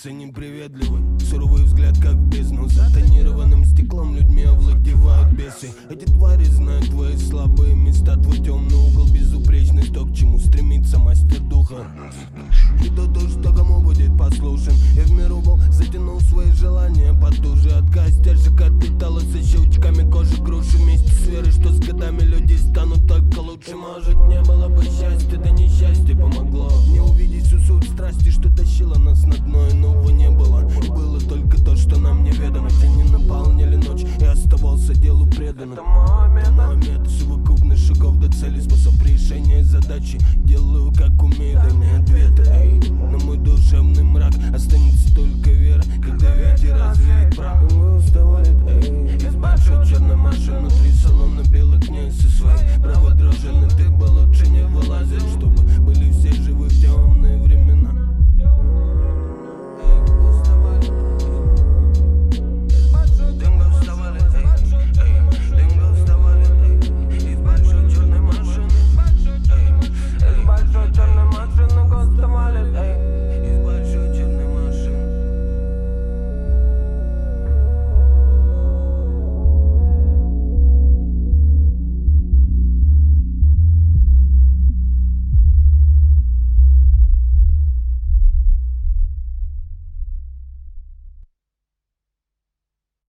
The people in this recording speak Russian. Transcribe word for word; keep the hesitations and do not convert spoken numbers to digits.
становится неприветливой. Суровый взгляд как в бездну, за тонированным стеклом людьми овладевают бесы. Эти твари знают твои слабые места, твой темный угол, безупречность, то, к чему стремится мастер духа. И тот, что кому будет послушен. Я в миру был, затянул свои желания потуже. Отказ стержек от металла со щелчками кожи груши. Вместе с верой, что с годами люди станут только лучше. Может, не было бы счастья, да несчастье помогло не увидеть всю суть страсти, что тащило нас на дно. Иного не было, было только то, что нам неведомо. Тени наполняли ночь, и оставался делу предан. Это мой метод, совокупность шагов до цели, способ решения задачи. Делаю как умею, дай мне ответы. Эй, на мой душевный мрак останется только вера, когда ветер развеет прах.